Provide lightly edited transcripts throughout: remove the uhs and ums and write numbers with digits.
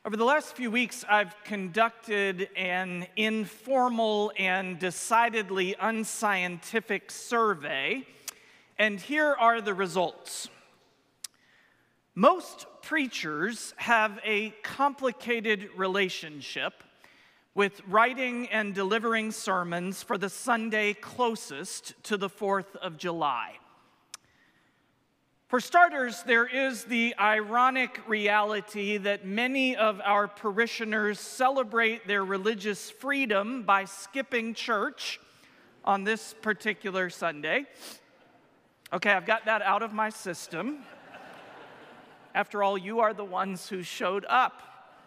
Over the last few weeks, I've conducted an informal and decidedly unscientific survey, and here are the results. Most preachers have a complicated relationship with writing and delivering sermons for the Sunday closest to the 4th of July. For starters, there is the ironic reality that many of our parishioners celebrate their religious freedom by skipping church on this particular Sunday. Okay, I've got that out of my system. After all, you are the ones who showed up.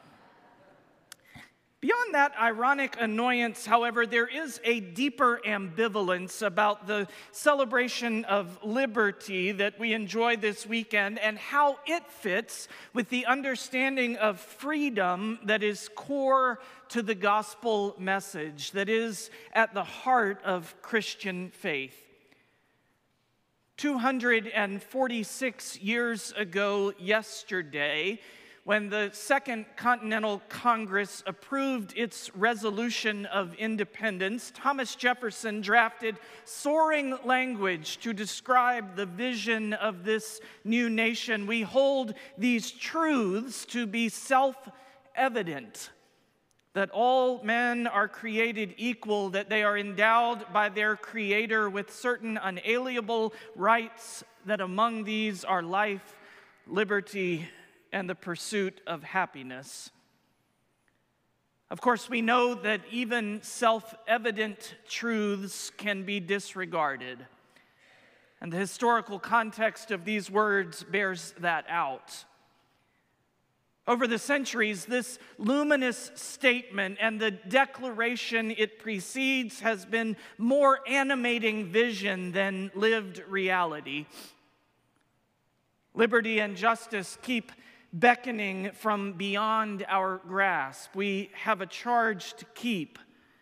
Beyond that ironic annoyance, however, there is a deeper ambivalence about the celebration of liberty that we enjoy this weekend and how it fits with the understanding of freedom that is core to the gospel message, that is at the heart of Christian faith. 246 years ago yesterday, when the Second Continental Congress approved its resolution of independence, Thomas Jefferson drafted soaring language to describe the vision of this new nation. We hold these truths to be self-evident, that all men are created equal, that they are endowed by their Creator with certain unalienable rights, that among these are life, liberty, and the pursuit of happiness. Of course, we know that even self-evident truths can be disregarded, and the historical context of these words bears that out. Over the centuries, this luminous statement and the declaration it precedes has been more animating vision than lived reality. Liberty and justice keep beckoning from beyond our grasp. We have a charge to keep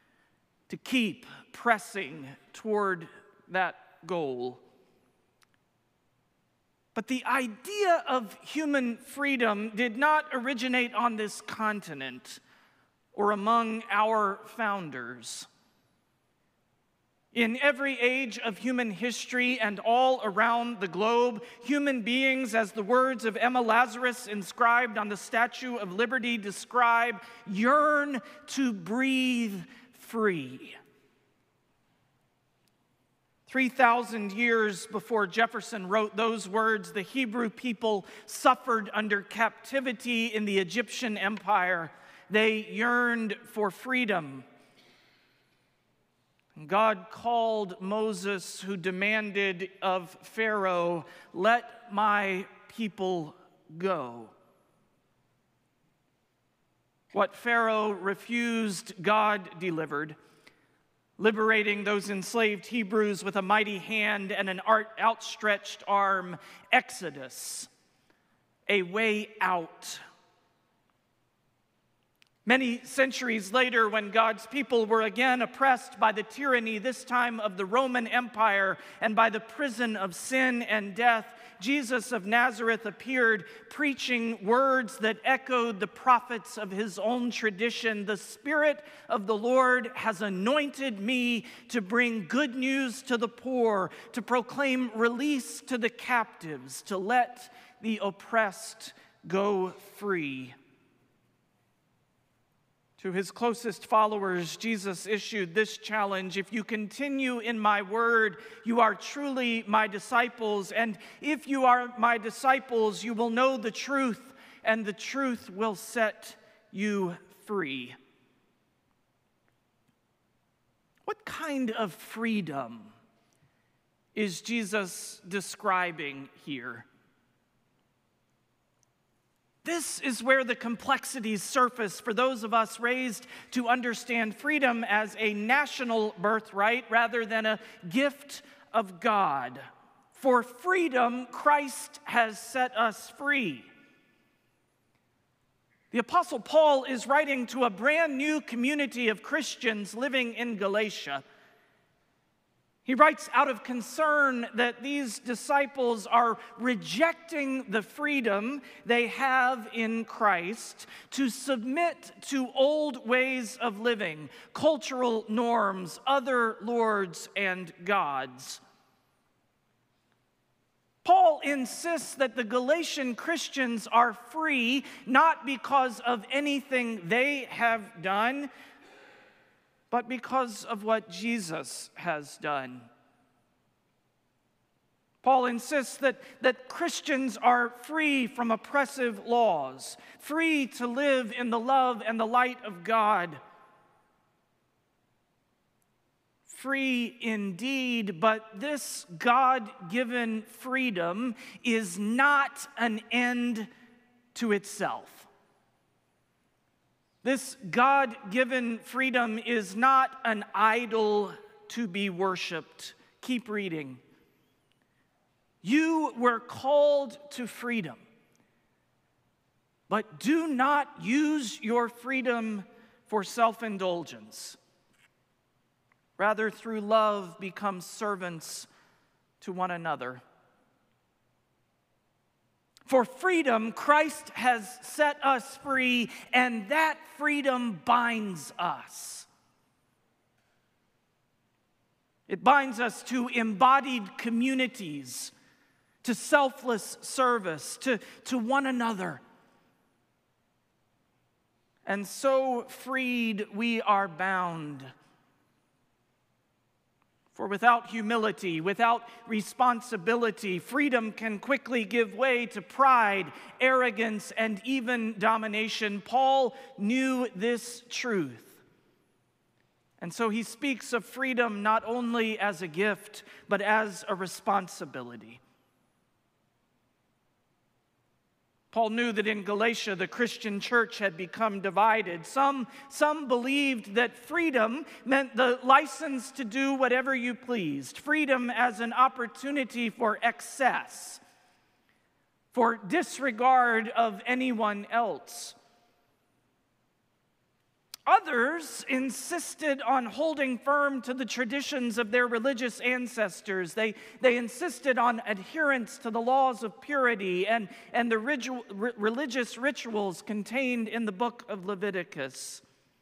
pressing toward that goal. But the idea of human freedom did not originate on this continent or among our founders. In every age of human history and all around the globe, human beings, as the words of Emma Lazarus inscribed on the Statue of Liberty describe, yearn to breathe free. 3,000 years before Jefferson wrote those words, the Hebrew people suffered under captivity in the Egyptian Empire. They yearned for freedom. God called Moses, who demanded of Pharaoh, "Let my people go." What Pharaoh refused, God delivered, liberating those enslaved Hebrews with a mighty hand and an outstretched arm. Exodus, a way out. Many centuries later, when God's people were again oppressed by the tyranny, this time of the Roman Empire, and by the prison of sin and death, Jesus of Nazareth appeared, preaching words that echoed the prophets of his own tradition. "The Spirit of the Lord has anointed me to bring good news to the poor, to proclaim release to the captives, to let the oppressed go free." To his closest followers, Jesus issued this challenge: "If you continue in my word, you are truly my disciples. And if you are my disciples, you will know the truth, and the truth will set you free." What kind of freedom is Jesus describing here? This is where the complexities surface for those of us raised to understand freedom as a national birthright rather than a gift of God. For freedom, Christ has set us free. The Apostle Paul is writing to a brand new community of Christians living in Galatia. He writes out of concern that these disciples are rejecting the freedom they have in Christ to submit to old ways of living, cultural norms, other lords and gods. Paul insists that the Galatian Christians are free not because of anything they have done, but because of what Jesus has done. Paul insists that Christians are free from oppressive laws, free to live in the love and the light of God. Free indeed, but this God-given freedom is not an end to itself. This God-given freedom is not an idol to be worshiped. Keep reading. You were called to freedom, but do not use your freedom for self-indulgence. Rather, through love, become servants to one another. For freedom, Christ has set us free, and that freedom binds us. It binds us to embodied communities, to selfless service, to one another. And so freed, we are bound. For without humility, without responsibility, freedom can quickly give way to pride, arrogance, and even domination. Paul knew this truth. And so he speaks of freedom not only as a gift, but as a responsibility. Paul knew that in Galatia, the Christian church had become divided. Some believed that freedom meant the license to do whatever you pleased, freedom as an opportunity for excess, for disregard of anyone else. Others insisted on holding firm to the traditions of their religious ancestors. They insisted on adherence to the laws of purity and the religious rituals contained in the book of Leviticus.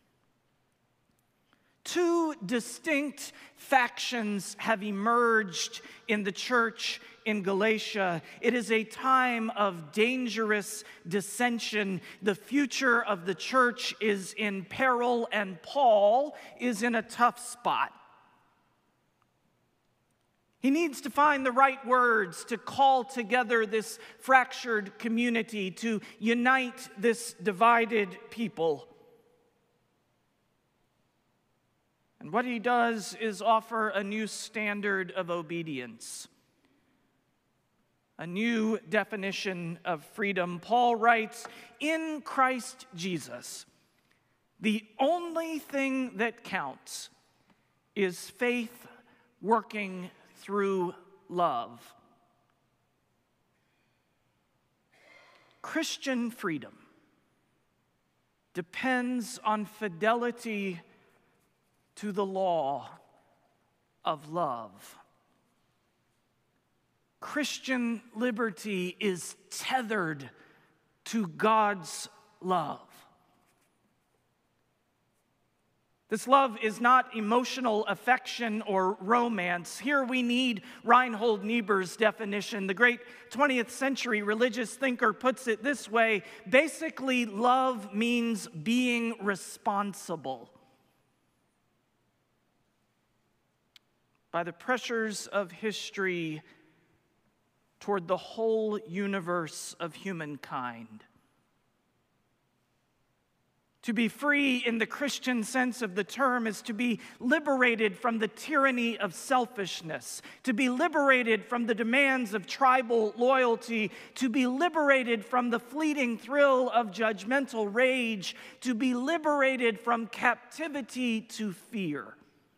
Two distinct factions have emerged in the church in Galatia. It is a time of dangerous dissension. The future of the church is in peril, and Paul is in a tough spot. He needs to find the right words to call together this fractured community, to unite this divided people. And what he does is offer a new standard of obedience, a new definition of freedom. Paul writes, in Christ Jesus, the only thing that counts is faith working through love. Christian freedom depends on fidelity to the law of love. Christian liberty is tethered to God's love. This love is not emotional affection or romance. Here we need Reinhold Niebuhr's definition. The great 20th century religious thinker puts it this way: basically, love means being responsible. By the pressures of history toward the whole universe of humankind. To be free in the Christian sense of the term is to be liberated from the tyranny of selfishness, to be liberated from the demands of tribal loyalty, to be liberated from the fleeting thrill of judgmental rage, to be liberated from captivity to fear.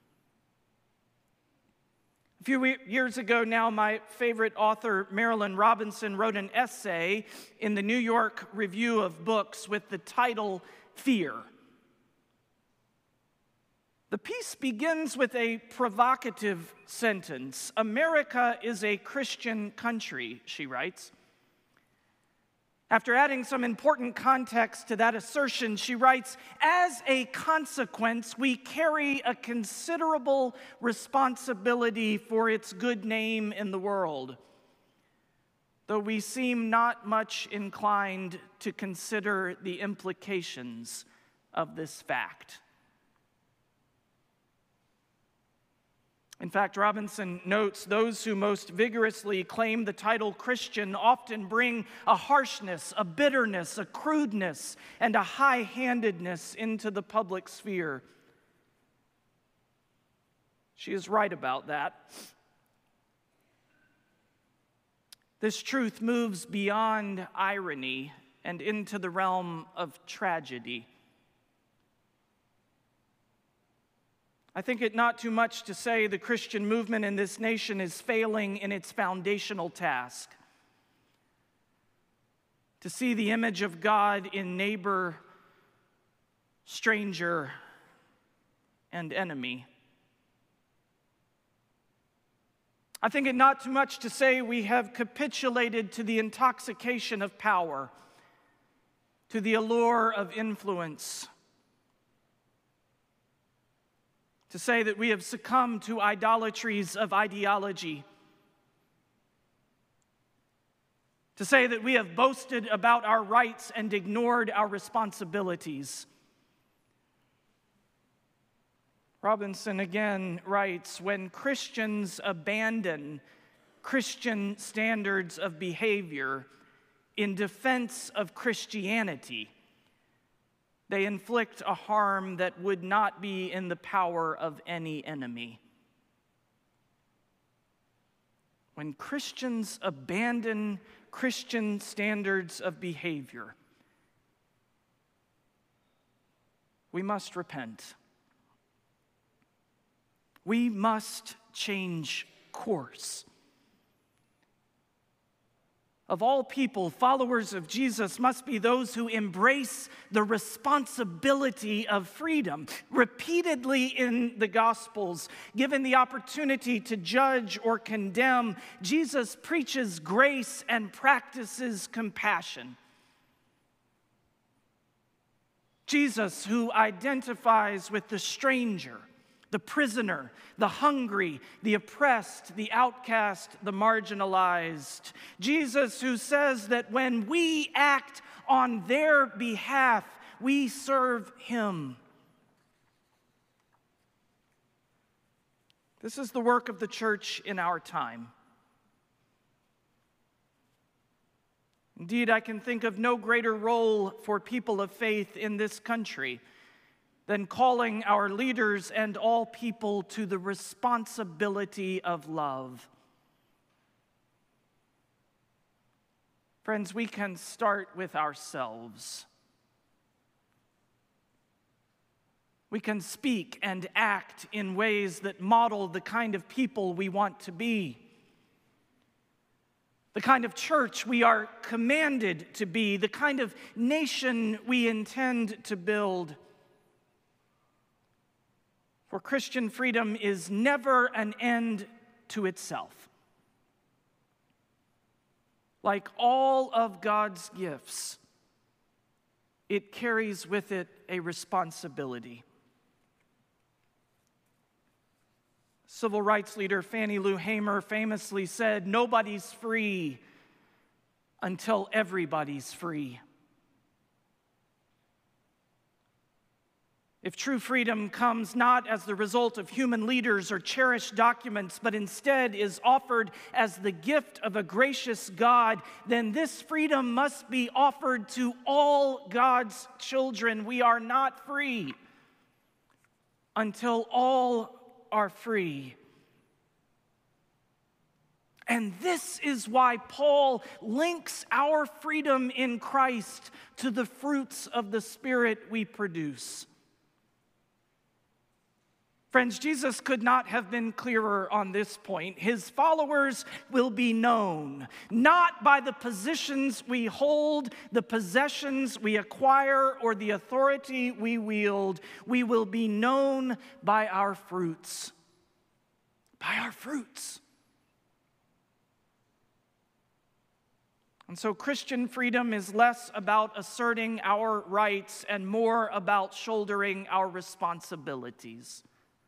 A few years ago now, my favorite author, Marilynne Robinson, wrote an essay in the New York Review of Books with the title, Fear. The piece begins with a provocative sentence. "America is a Christian country," she writes. After adding some important context to that assertion, she writes, "As a consequence, we carry a considerable responsibility for its good name in the world, though we seem not much inclined to consider the implications of this fact." In fact, Robinson notes those who most vigorously claim the title Christian often bring a harshness, a bitterness, a crudeness, and a high-handedness into the public sphere. She is right about that. This truth moves beyond irony and into the realm of tragedy. I think it not too much to say the Christian movement in this nation is failing in its foundational task: to see the image of God in neighbor, stranger, and enemy. I think it not too much to say we have capitulated to the intoxication of power, to the allure of influence, to say that we have succumbed to idolatries of ideology, to say that we have boasted about our rights and ignored our responsibilities. Robinson again writes, "When Christians abandon Christian standards of behavior in defense of Christianity, they inflict a harm that would not be in the power of any enemy." When Christians abandon Christian standards of behavior, we must repent. We must change course. Of all people, followers of Jesus must be those who embrace the responsibility of freedom. Repeatedly in the Gospels, given the opportunity to judge or condemn, Jesus preaches grace and practices compassion. Jesus, who identifies with the stranger, the prisoner, the hungry, the oppressed, the outcast, the marginalized. Jesus, who says that when we act on their behalf, we serve Him. This is the work of the church in our time. Indeed, I can think of no greater role for people of faith in this country than calling our leaders and all people to the responsibility of love. Friends, we can start with ourselves. We can speak and act in ways that model the kind of people we want to be, the kind of church we are commanded to be, the kind of nation we intend to build. For Christian freedom is never an end to itself. Like all of God's gifts, it carries with it a responsibility. Civil rights leader Fannie Lou Hamer famously said, "Nobody's free until everybody's free." If true freedom comes not as the result of human leaders or cherished documents, but instead is offered as the gift of a gracious God, then this freedom must be offered to all God's children. We are not free until all are free. And this is why Paul links our freedom in Christ to the fruits of the Spirit we produce. Friends, Jesus could not have been clearer on this point. His followers will be known, not by the positions we hold, the possessions we acquire, or the authority we wield. We will be known by our fruits. By our fruits. And so Christian freedom is less about asserting our rights and more about shouldering our responsibilities.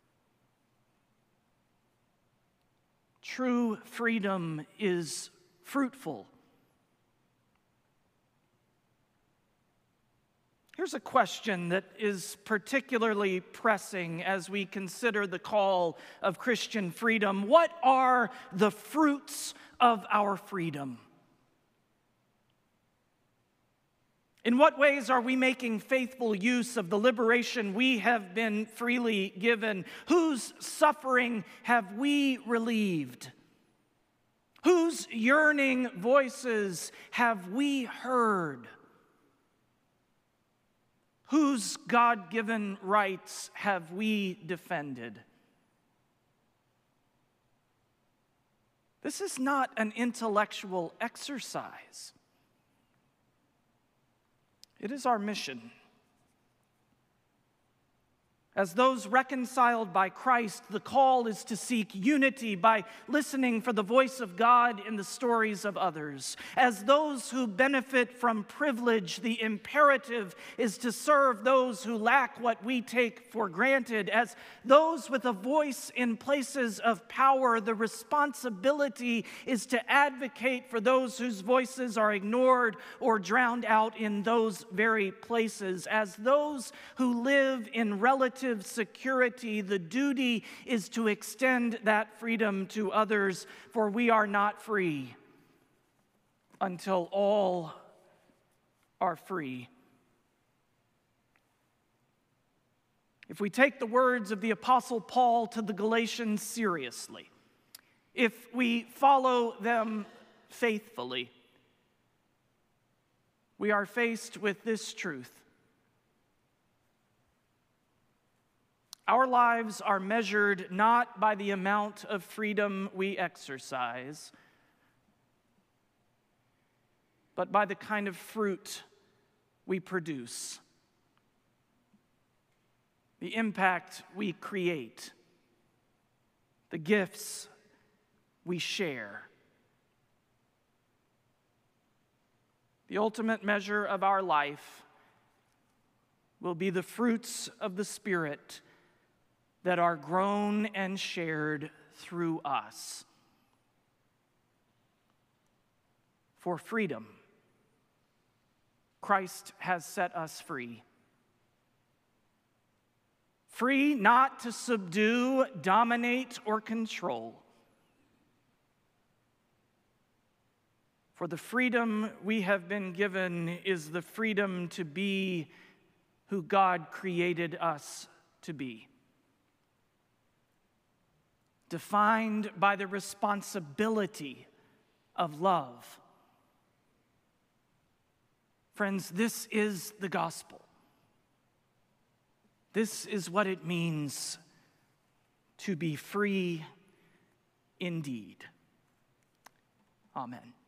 True freedom is fruitful. Here's a question that is particularly pressing as we consider the call of Christian freedom. What are the fruits of our freedom? In what ways are we making faithful use of the liberation we have been freely given? Whose suffering have we relieved? Whose yearning voices have we heard? Whose God-given rights have we defended? This is not an intellectual exercise. It is our mission. As those reconciled by Christ, the call is to seek unity by listening for the voice of God in the stories of others. As those who benefit from privilege, the imperative is to serve those who lack what we take for granted. As those with a voice in places of power, the responsibility is to advocate for those whose voices are ignored or drowned out in those very places. As those who live in relative security, the duty is to extend that freedom to others, for we are not free until all are free. If we take the words of the Apostle Paul to the Galatians seriously, if we follow them faithfully, we are faced with this truth. Our lives are measured not by the amount of freedom we exercise, but by the kind of fruit we produce, the impact we create, the gifts we share. The ultimate measure of our life will be the fruits of the Spirit that are grown and shared through us. For freedom, Christ has set us free. Free not to subdue, dominate, or control. For the freedom we have been given is the freedom to be who God created us to be. Defined by the responsibility of love. Friends, this is the gospel. This is what it means to be free indeed. Amen.